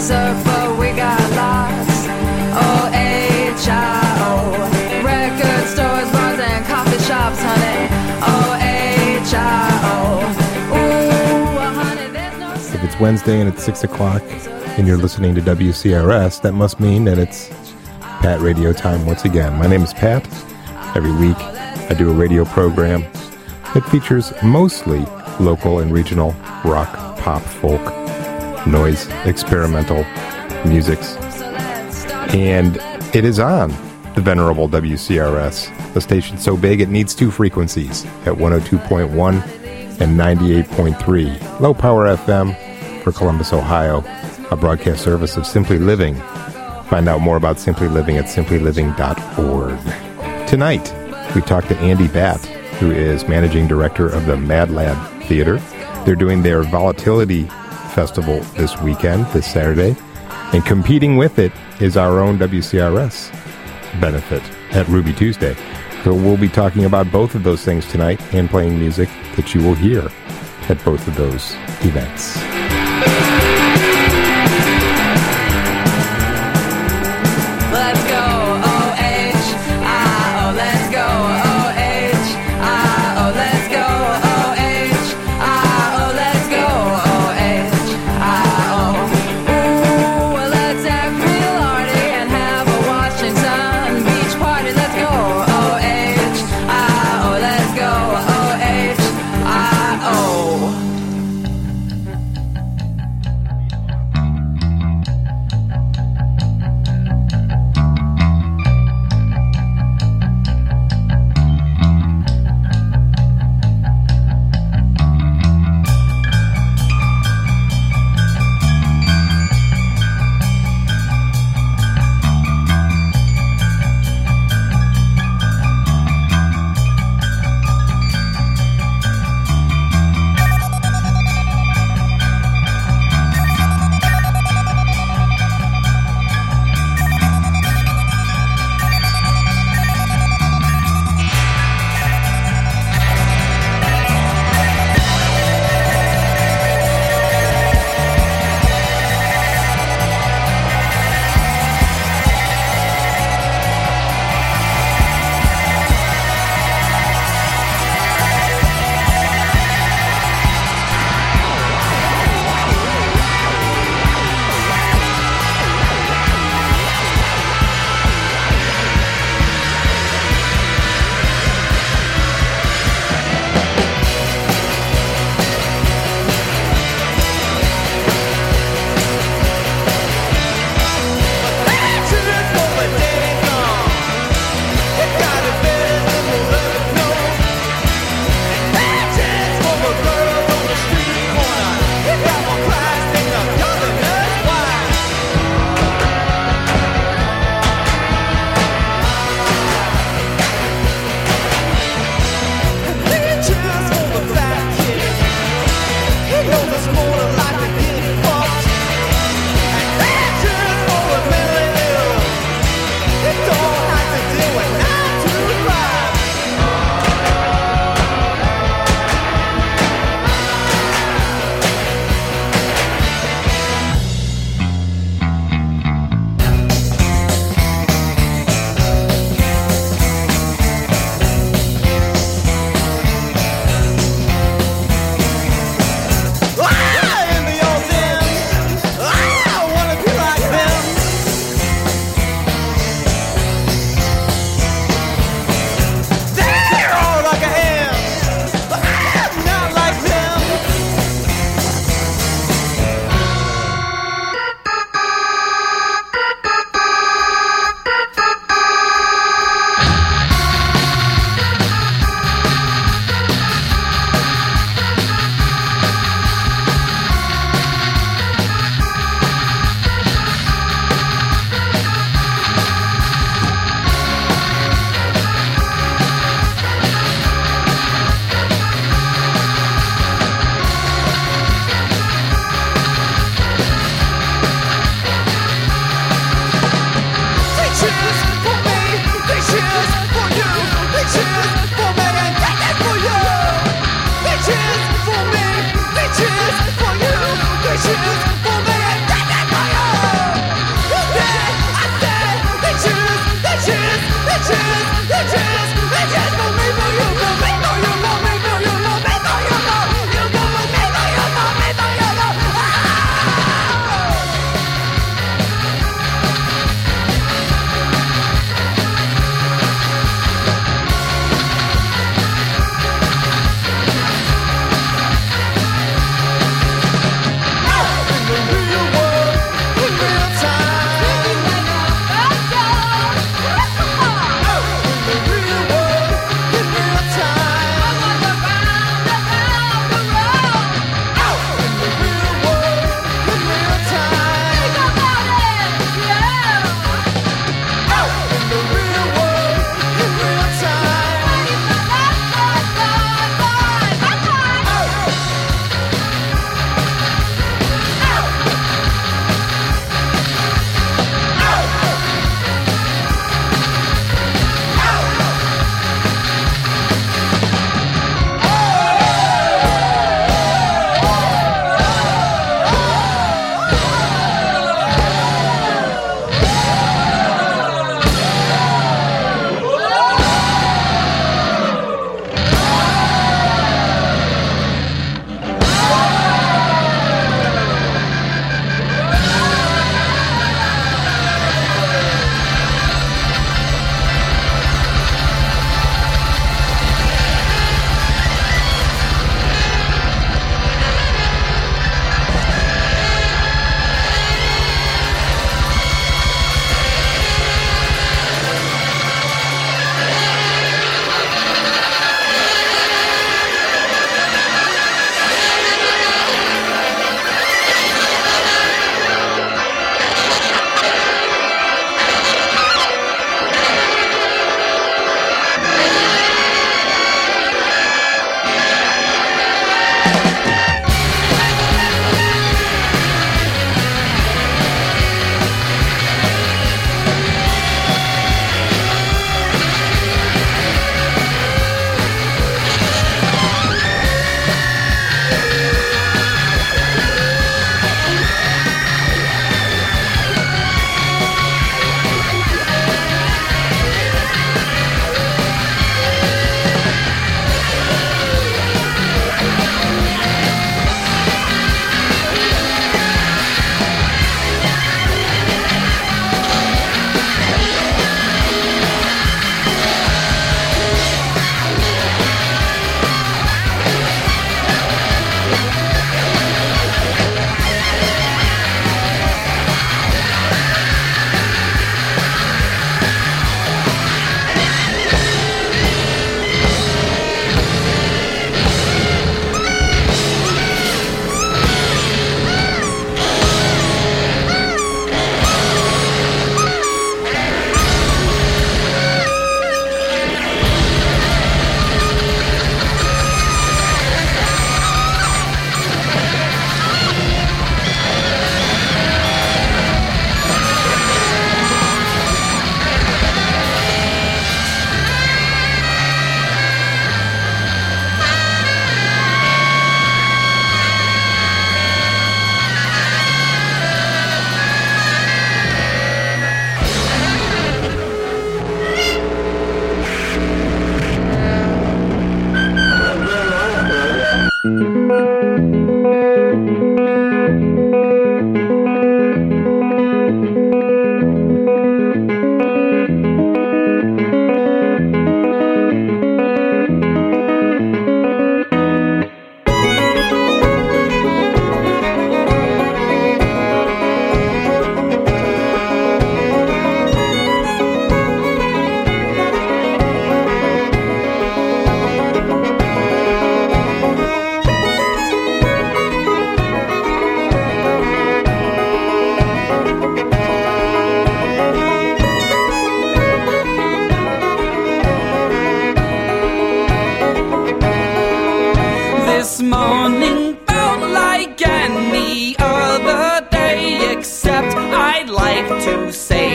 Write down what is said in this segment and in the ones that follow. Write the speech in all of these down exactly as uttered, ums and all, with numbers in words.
surf, but we got lost. O H I O. Record stores, bars, and coffee shops, honey. O H I O. Ooh, honey, there's no sense. If it's Wednesday and it's six o'clock and you're listening to W C R S, that must mean that it's Pat Radio time once again. My name is Pat. Every week I do a radio program that features mostly local and regional rock, pop, folk, noise, experimental musics. And it is on the venerable W C R S, a station so big it needs two frequencies at one oh two point one and ninety-eight point three. Low power F M for Columbus, Ohio, a broadcast service of Simply Living. Find out more about Simply Living at simply living dot org. Tonight, we talked to Andy Batt, who is managing director of the Mad Lab Theater. They're doing their Volatility Festival this weekend, this Saturday, and competing with it is our own W C R S benefit at Ruby Tuesday. So we'll be talking about both of those things tonight and playing music that you will hear at both of those events. Let's go, O H I O, let's go, O H I O, let's go, O H I O, let's go, O H I O. Ooh, let's act real arty and have a Washington Beach party. Let's go, O H I O, let's go, O H I O.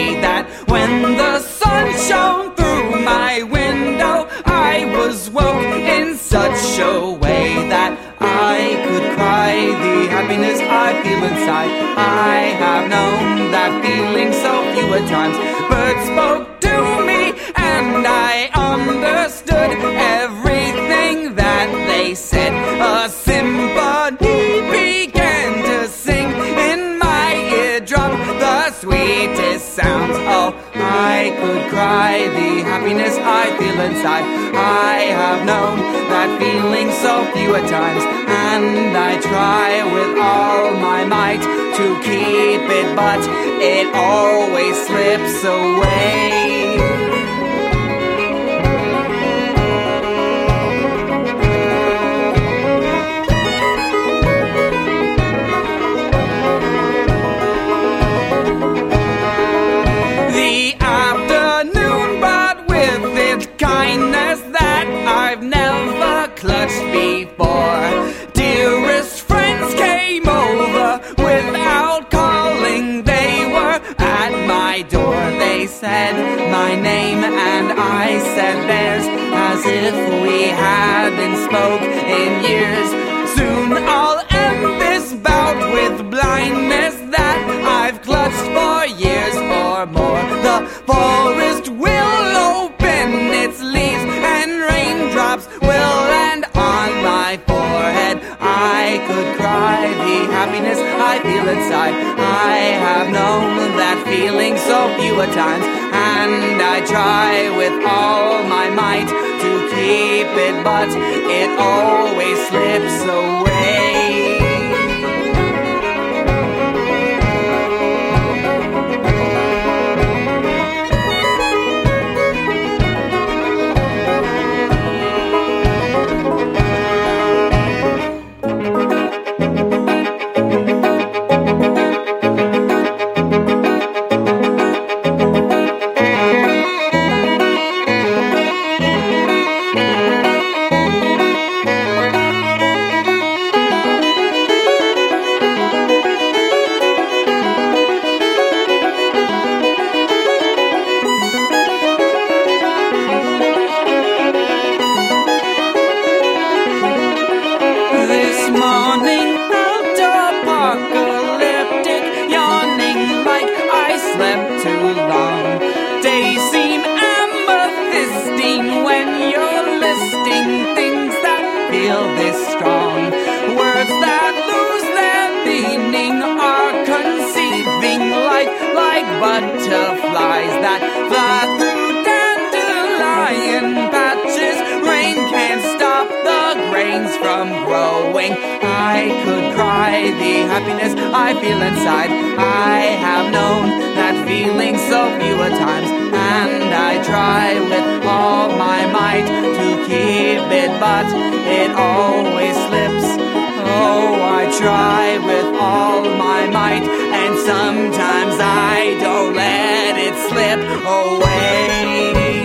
way that when the sun shone through my window, I was woke in such a way that I could cry the happiness I feel inside. I have known that feeling so few a times. Birds spoke to me and I understood everything that they said. A symphony began to sing in my eardrum, the sweetest sounds. Oh, I could cry the happiness I feel inside. I have known that feeling so few a times, and I try with all my might to keep it, but it always slips away. The afternoon brought with it kindness that I've never clutched before. Dearest friends came over without calling. They were at my door. They said my name and I said theirs, as if we hadn't spoke in years. Soon I'll end this bout with blindness that I've clutched for years or more. The forest will open its leaves and raindrops will land on my forehead. I could cry the happiness I feel inside. I have known that feeling so few a times, and I try with all my might to keep it, but it always slips away. Butterflies that fly through dandelion patches. Rain can't stop the grains from growing. I could cry the happiness I feel inside. I have known that feeling so few a times, and I try with all my might to keep it, but it always slips. Oh, I try with all my might, and sometimes I don't let it slip away.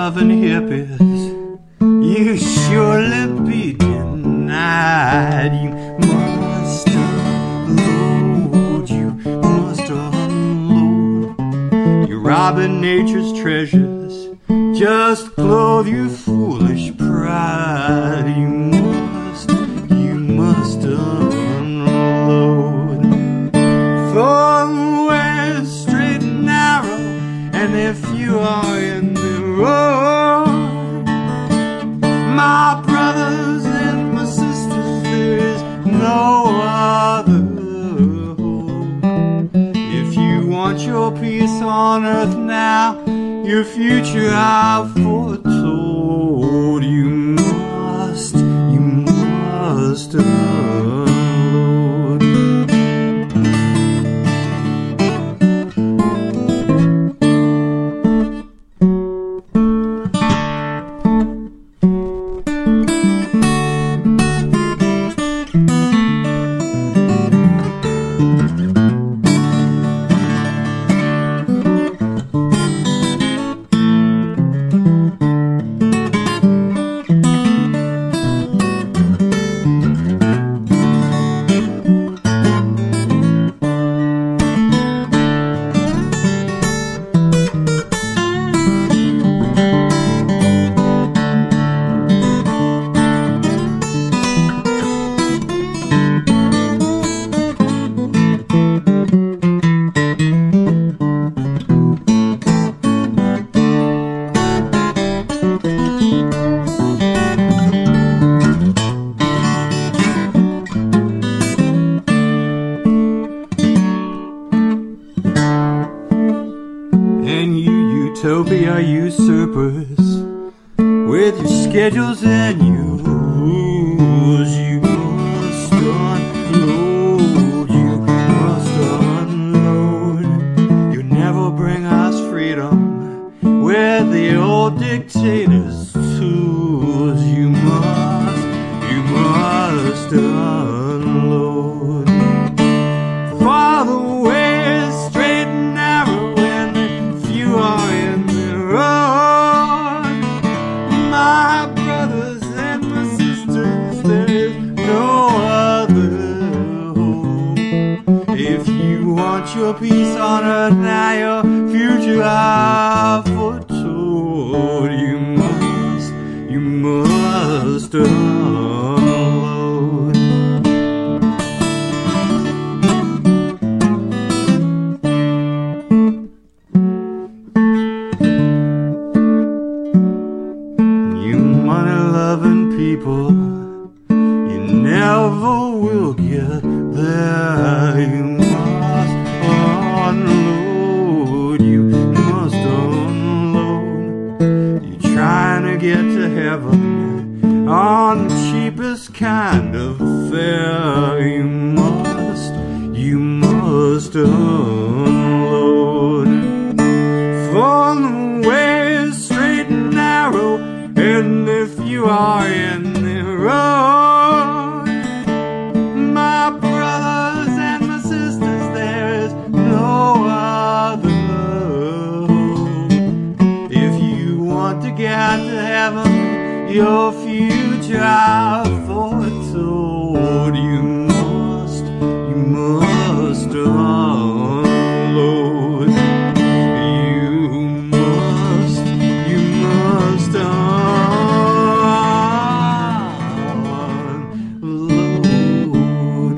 loving hippies, you surely be denied. You must unload, you must unload. You're robbing nature's treasures, just clothe your foolish pride. You must, you must unload. For the way is straight and narrow, and if you are in the road, my brothers and my sisters, there is no other hope. If you want your peace on earth now, your future I've foretold. You must, you must unload. Utopia usurpers with your schedules and your rules. You must unload, you must unload. You never bring us freedom with the old dictators' tools. You must, you must unload. For the way is straight and narrow, and if you are in the road, my brothers and my sisters, there is no other hope. If you want your peace on earth now, your future I've foretold. You must, you must unload. You money-loving people, you never will get there. You must unload, you must unload. You're trying to get to heaven on the cheapest kind of fare. You must, you must unload. For the way is straight and narrow, and if you are in the road, my brothers and my sisters, there is no other hope. If you want to get to heaven, your future I've foretold. You must, you must unload. You must, you must unload.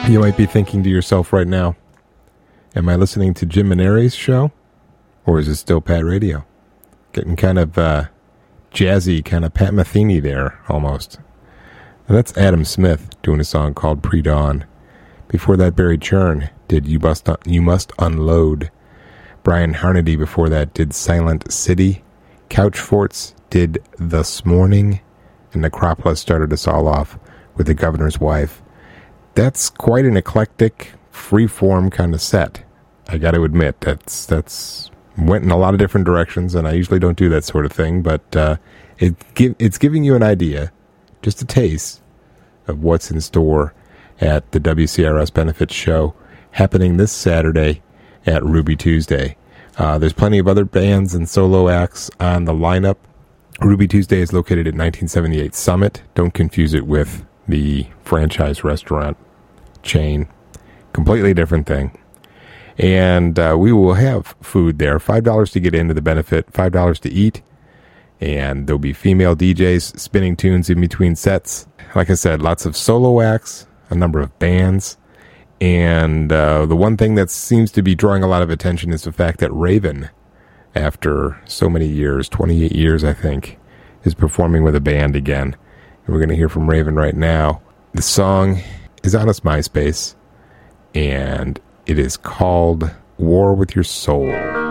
You might be thinking to yourself right now, am I listening to Jim Maneri's show? Or is it still Pat Radio? Getting kind of uh, jazzy, kind of Pat Metheny there, almost. And that's Adam Smith doing a song called Pre-Dawn. Before that, Barry Churn did You Must, Un- you Must Unload. Brian Harnedy before that did Silent City. Couch Forts did This Morning. And Necropolis started us all off with The Governor's Wife. That's quite an eclectic, free-form kind of set. I got to admit, that's that's went in a lot of different directions, and I usually don't do that sort of thing, but uh, it give, it's giving you an idea, just a taste, of what's in store at the W C R S Benefits Show happening this Saturday at Ruby Tuesday. Uh, there's plenty of other bands and solo acts on the lineup. Ruby Tuesday is located at nineteen seventy-eight Summit. Don't confuse it with the franchise restaurant chain. Completely different thing. And uh, we will have food there. five dollars to get into the benefit, five dollars to eat. And there'll be female D Js spinning tunes in between sets. Like I said, lots of solo acts, a number of bands. And uh, the one thing that seems to be drawing a lot of attention is the fact that Raven, after so many years, twenty-eight years I think, is performing with a band again. And we're going to hear from Raven right now. The song is on his MySpace, and it is called War With Your Soul.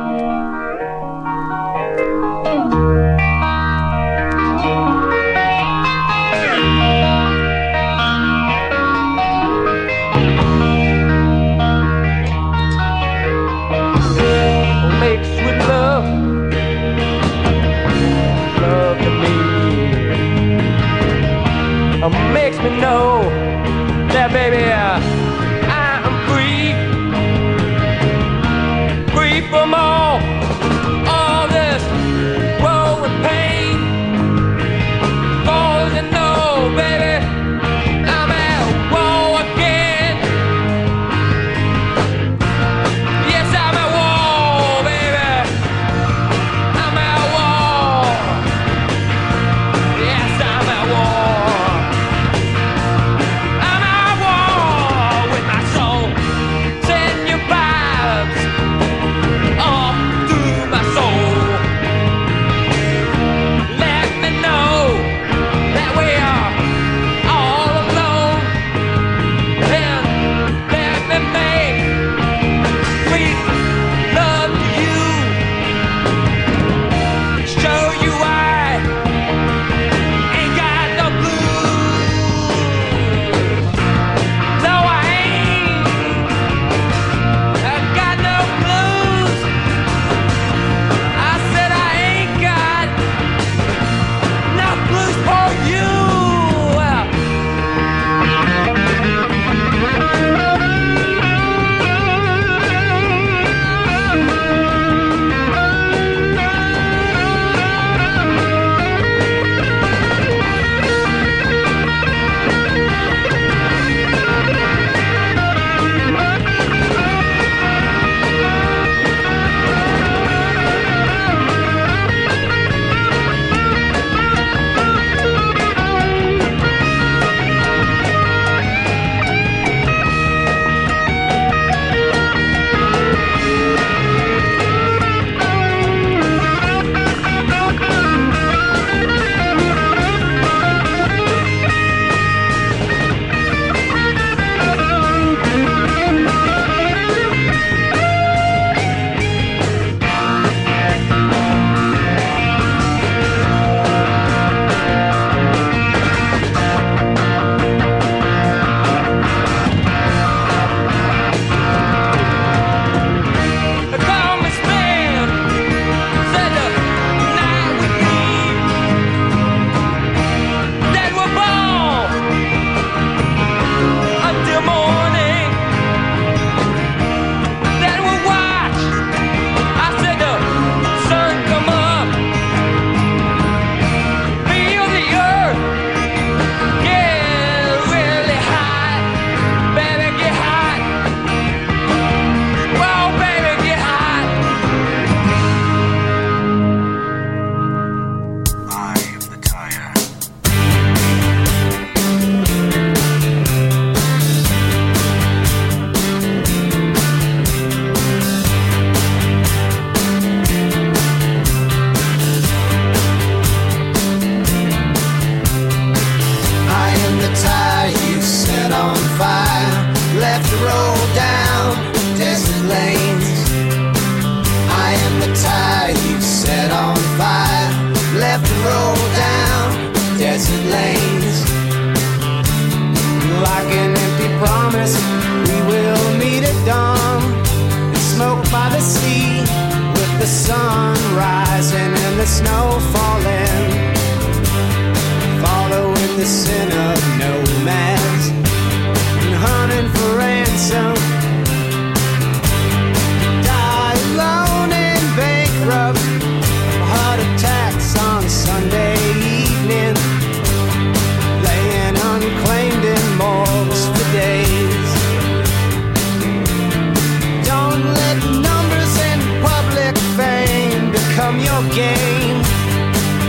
Mixed with love, love to me, uh, makes me know that baby uh, I am free, free from all, all this woe and pain. Cause you know, baby, I'm at war again. Yes, I'm at war, baby. I'm at war. Yes, I'm at war. lanes. Like an empty promise, we will meet at dawn and smoke by the sea with the sun rising and the snow falling. Following the sin of nomads and hunting for ransom. Die alone and bankrupt. Heart attacks on Sunday evening. Laying unclaimed in morgues for days. Don't let numbers and public fame become your game.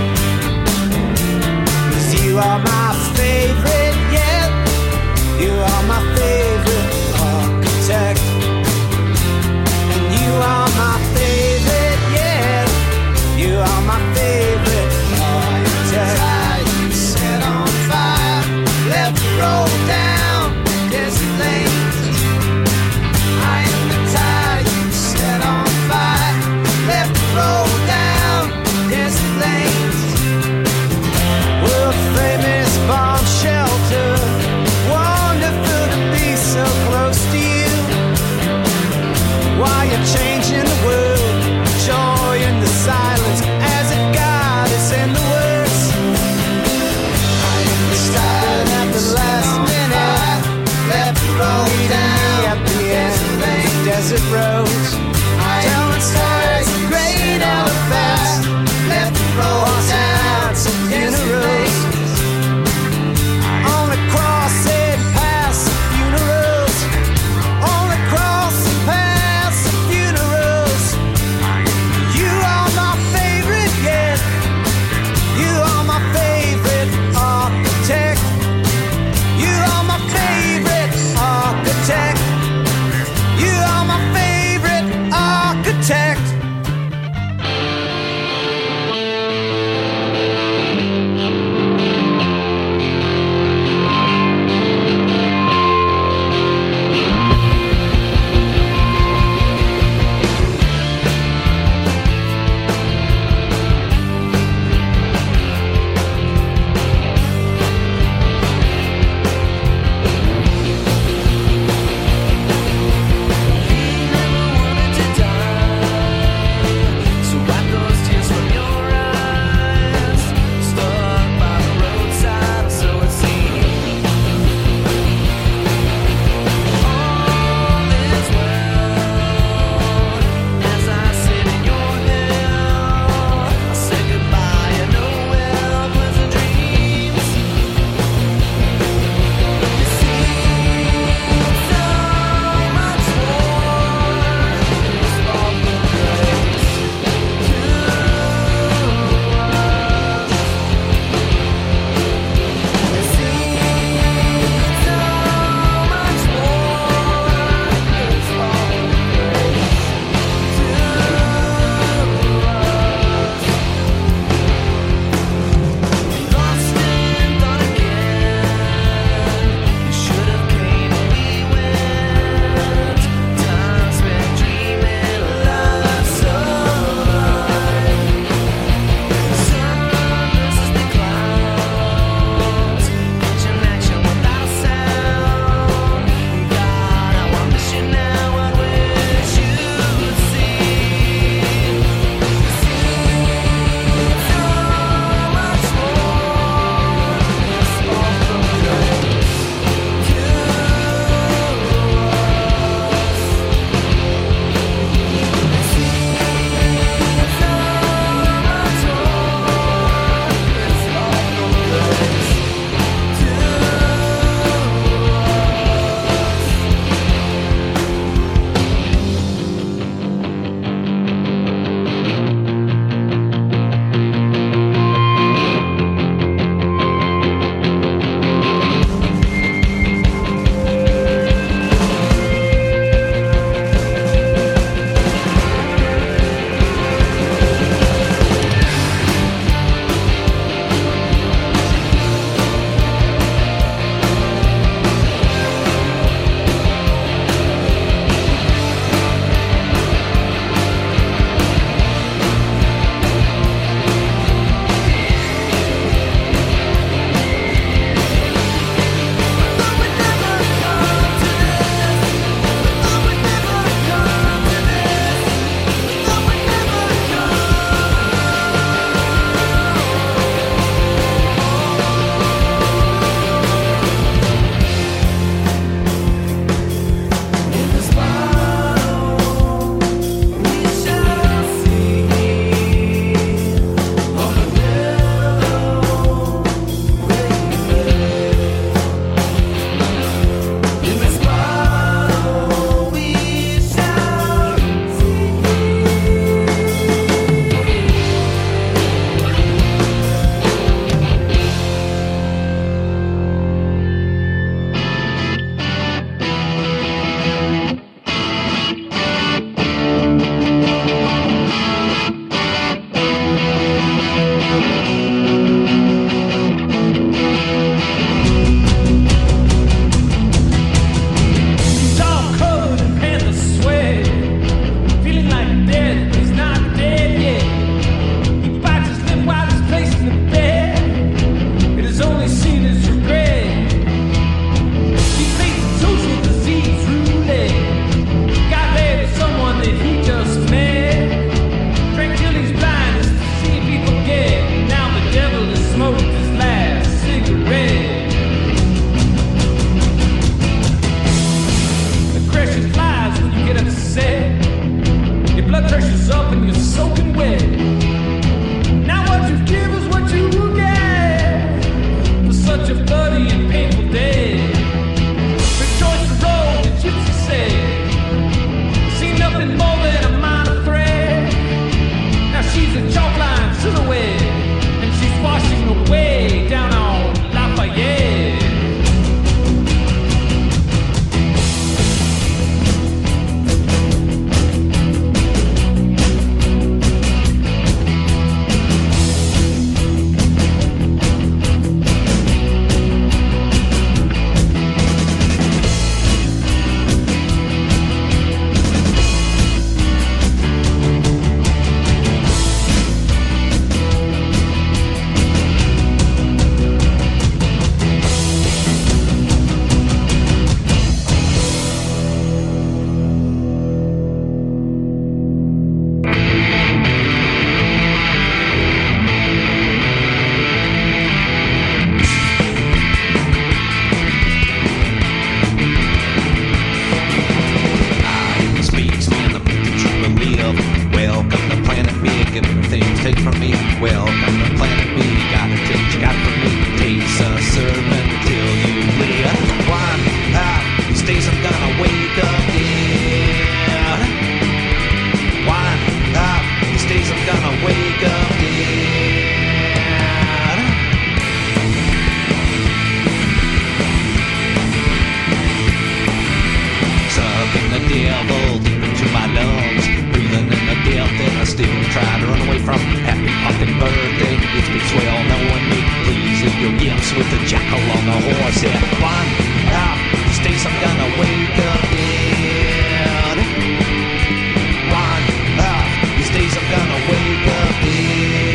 join me. Please leave your gifts with the jackal on the horse. Yeah, one of these days I'm gonna wake up dead. One of these days I'm gonna wake up dead.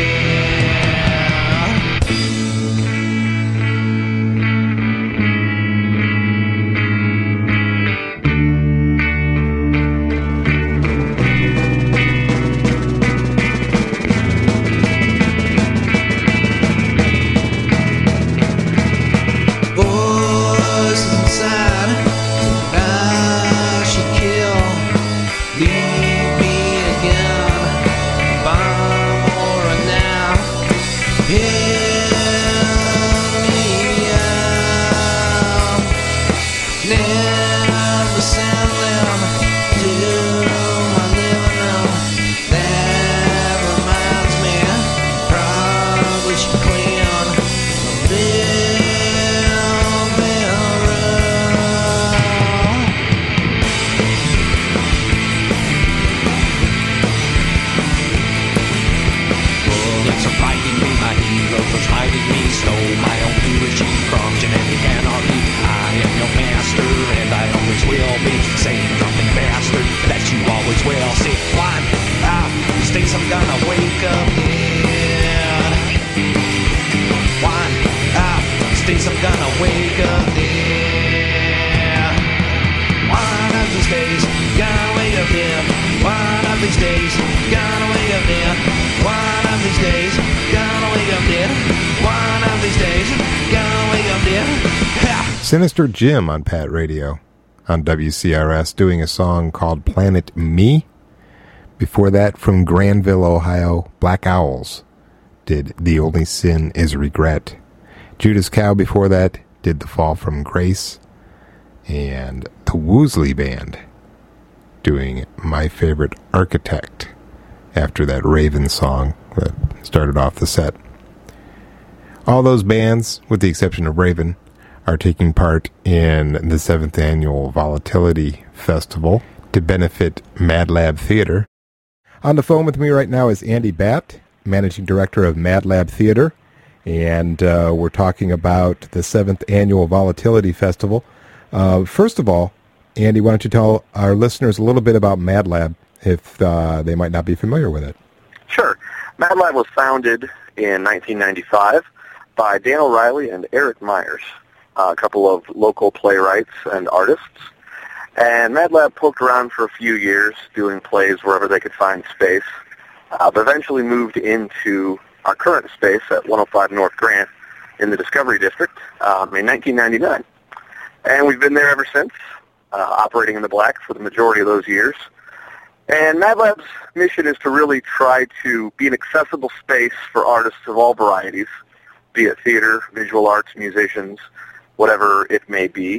Sinister Jim on Pat Radio on W C R S doing a song called Planet Me. Before that, from Granville, Ohio, Black Owls did The Only Sin Is Regret. Judas Cow before that did The Fall from Grace. And the Woosley Band doing My Favorite Architect after that Raven song that started off the set. All those bands, with the exception of Raven, are taking part in the seventh Annual Volatility Festival to benefit Mad Lab Theater. On the phone with me right now is Andy Batt, Managing Director of Mad Lab Theater, and uh, we're talking about the seventh Annual Volatility Festival. Uh, first of all, Andy, why don't you tell our listeners a little bit about Mad Lab if uh, they might not be familiar with it? Sure. Mad Lab was founded in nineteen ninety-five by Dan O'Reilly and Eric Myers, a couple of local playwrights and artists. And Mad Lab poked around for a few years doing plays wherever they could find space, uh, but eventually moved into our current space at one oh five North Grant in the Discovery District um, in nineteen ninety-nine. And we've been there ever since, uh, operating in the black for the majority of those years. And Mad Lab's mission is to really try to be an accessible space for artists of all varieties, be it theater, visual arts, musicians, whatever it may be,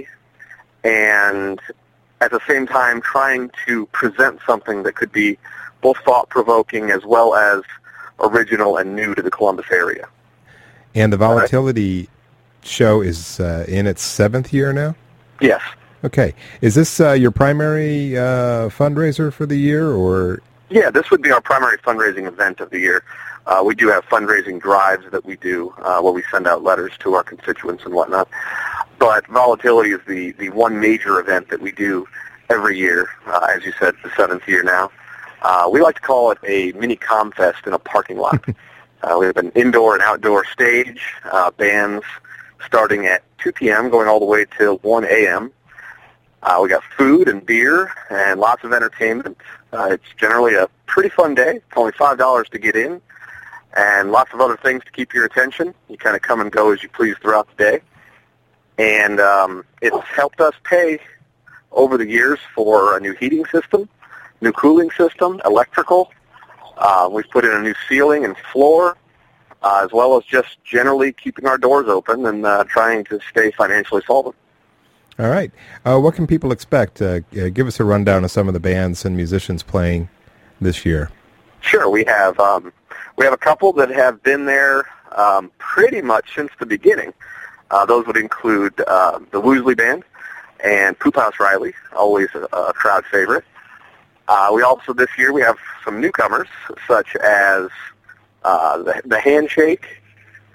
and at the same time trying to present something that could be both thought-provoking as well as original and new to the Columbus area. And the Volatility right. show is uh, in its seventh year now? Yes. Okay. Is this uh, your primary uh, fundraiser for the year, or? Yeah, this would be our primary fundraising event of the year. Uh, we do have fundraising drives that we do uh, where we send out letters to our constituents and whatnot. But Volatility is the, the one major event that we do every year, uh, as you said, the seventh year now. Uh, we like to call it a mini Comfest in a parking lot. uh, we have an indoor and outdoor stage, uh, bands starting at two p.m. going all the way till one a.m. Uh, we got food and beer and lots of entertainment. Uh, it's generally a pretty fun day. It's only five dollars to get in, and lots of other things to keep your attention. You kind of come and go as you please throughout the day. And um, it's helped us pay over the years for a new heating system, new cooling system, electrical. Uh, we've put in a new ceiling and floor, uh, as well as just generally keeping our doors open and uh, trying to stay financially solvent. All right. Uh, what can people expect? Uh, give us a rundown of some of the bands and musicians playing this year. Sure. We have um, we have a couple that have been there um, pretty much since the beginning. Uh, those would include uh, the Woosley Band and Poop House Riley, always a, a crowd favorite. Uh, we also, this year, we have some newcomers, such as uh, the, the Handshake,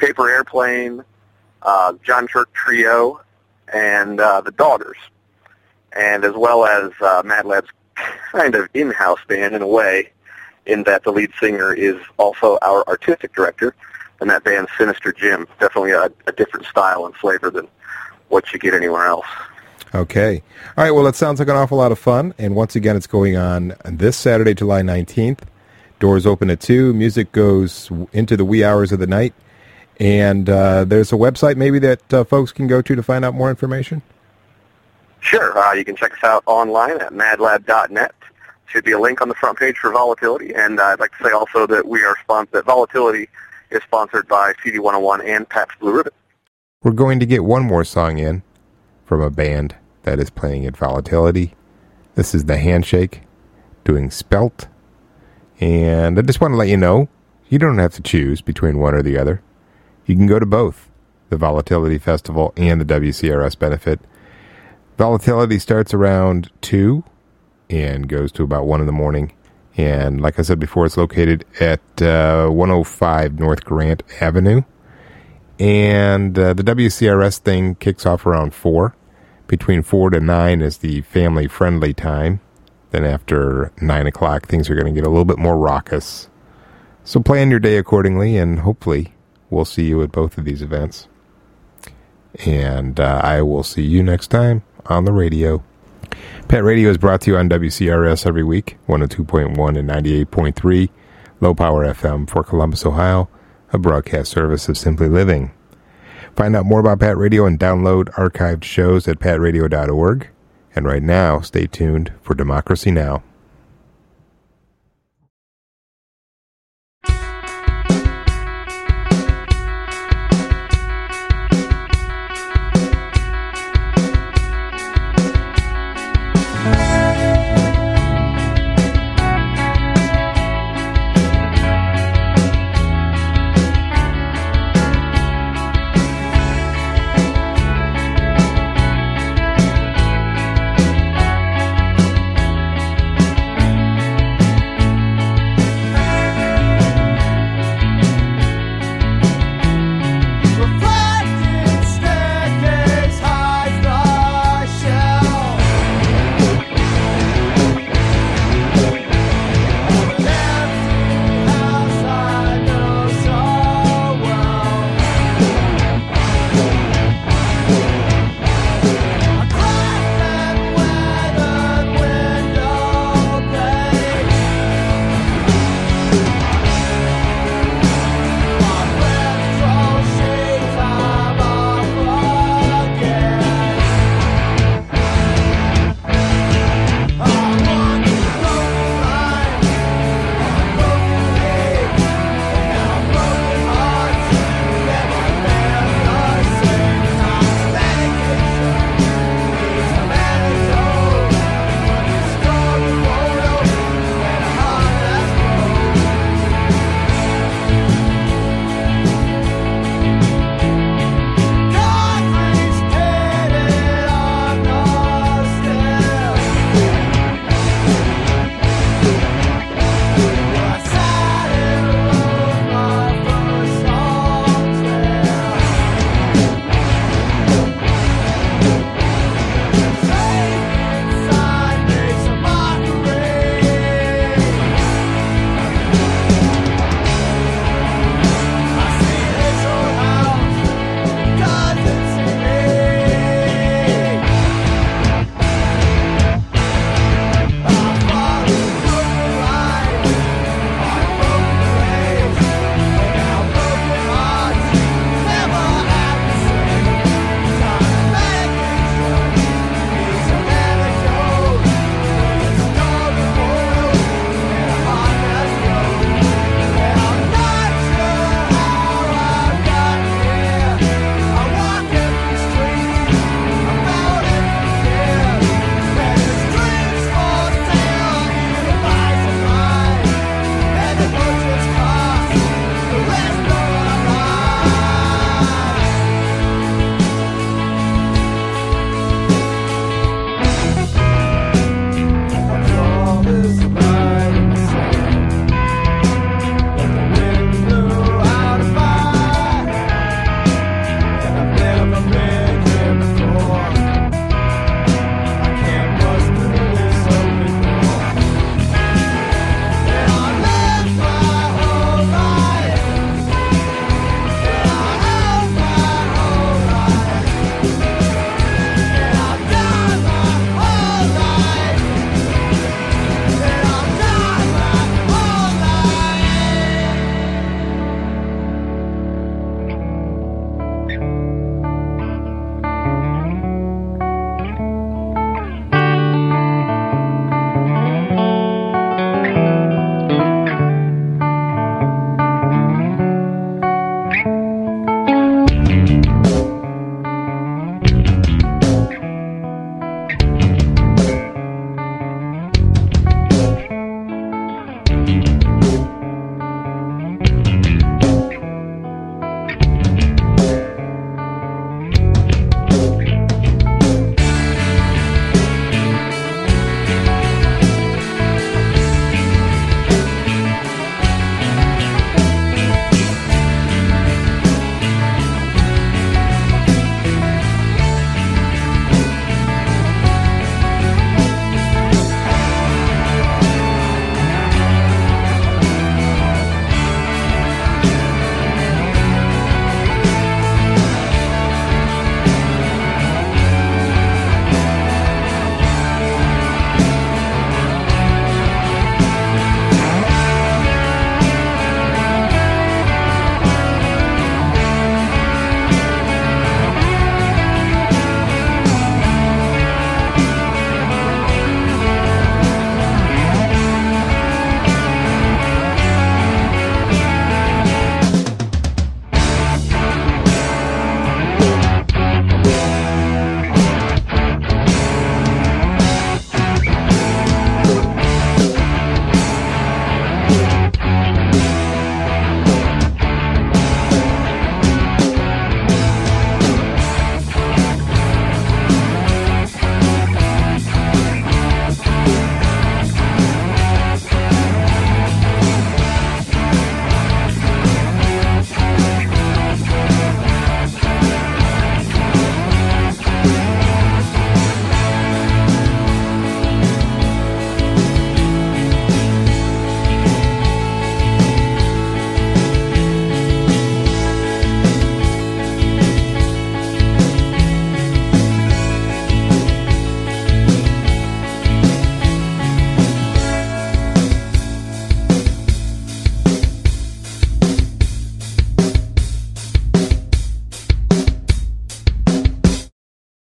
Paper Airplane, uh, John Turk Trio, and uh, the Daughters, and as well as uh, Mad Lab's kind of in-house band in a way, in that the lead singer is also our artistic director, and that band's Sinister Jim. Definitely a, a different style and flavor than what you get anywhere else. Okay. All right, well, it sounds like an awful lot of fun, and once again, it's going on this Saturday, July nineteenth. Doors open at two. Music goes into the wee hours of the night. And uh, there's a website maybe that uh, folks can go to to find out more information? Sure. Uh, you can check us out online at madlab dot net. Should be a link on the front page for Volatility. And uh, I'd like to say also that we are spon- that Volatility is sponsored by C D one oh one and Pabst Blue Ribbon. We're going to get one more song in from a band that is playing at Volatility. This is The Handshake doing Spelt. And I just want to let you know, you don't have to choose between one or the other. You can go to both, the Volatility Festival and the W C R S benefit. Volatility starts around two and goes to about one in the morning. And like I said before, it's located at uh, one oh five North Grant Avenue. And uh, the W C R S thing kicks off around four. Between four to nine is the family-friendly time. Then after nine o'clock, things are going to get a little bit more raucous. So plan your day accordingly, and hopefully we'll see you at both of these events. And uh, I will see you next time on the radio. Pat Radio is brought to you on W C R S every week, one oh two point one and ninety-eight point three, low power F M for Columbus, Ohio, a broadcast service of Simply Living. Find out more about Pat Radio and download archived shows at pat radio dot org. And right now, stay tuned for Democracy Now!